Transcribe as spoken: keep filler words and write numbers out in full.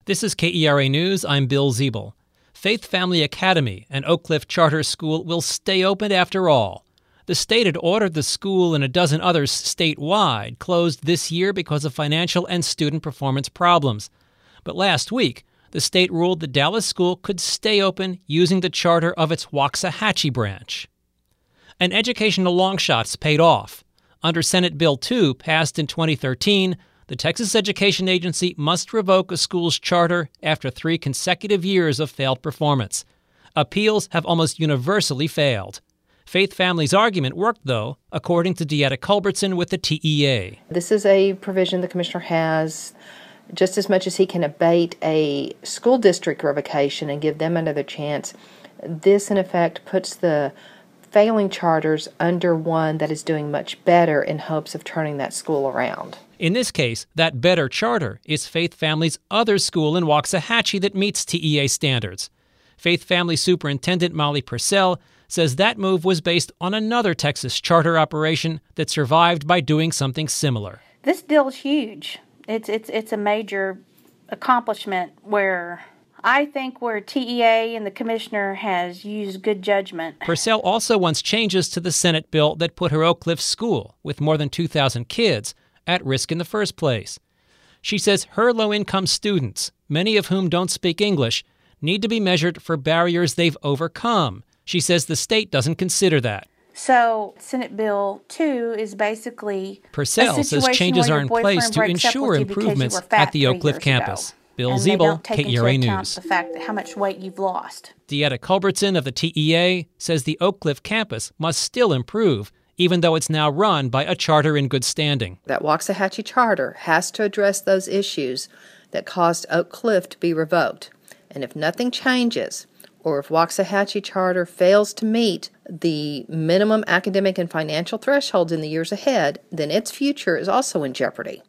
This is K E R A News. I'm Bill Ziebel. Faith Family Academy, an Oak Cliff charter school, will stay open after all. The state had ordered the school and a dozen others statewide closed this year because of financial and student performance problems. But last week, the state ruled the Dallas school could stay open using the charter of its Waxahachie branch. And educational longshots paid off. Under Senate Bill two, passed in twenty thirteen, the Texas Education Agency must revoke a school's charter after three consecutive years of failed performance. Appeals have almost universally failed. Faith Family's argument worked, though, according to Deetta Culbertson with the T E A. This is a provision the commissioner has. Just as much as he can abate a school district revocation and give them another chance, this, in effect, puts the failing charters under one that is doing much better in hopes of turning that school around. In this case, that better charter is Faith Family's other school in Waxahachie that meets T E A standards. Faith Family Superintendent Molly Purcell says that move was based on another Texas charter operation that survived by doing something similar. This deal is huge. It's it's it's a major accomplishment where I think where T E A and the commissioner has used good judgment. Purcell also wants changes to the Senate bill that put her Oak Cliff school, with more than two thousand kids, at risk in the first place. She says her low-income students, many of whom don't speak English, need to be measured for barriers they've overcome. She says the state doesn't consider that. So Senate Bill two is basically Purcell says changes are in place to ensure improvements at the Oak Cliff campus. Ago. Bill and Ziebel, K E R A News. The fact that how much weight you've lost. Deetta Culbertson of the T E A says the Oak Cliff campus must still improve, even though it's now run by a charter in good standing. That Waxahachie charter has to address those issues that caused Oak Cliff to be revoked. And if nothing changes, or if Waxahachie charter fails to meet the minimum academic and financial thresholds in the years ahead, then its future is also in jeopardy.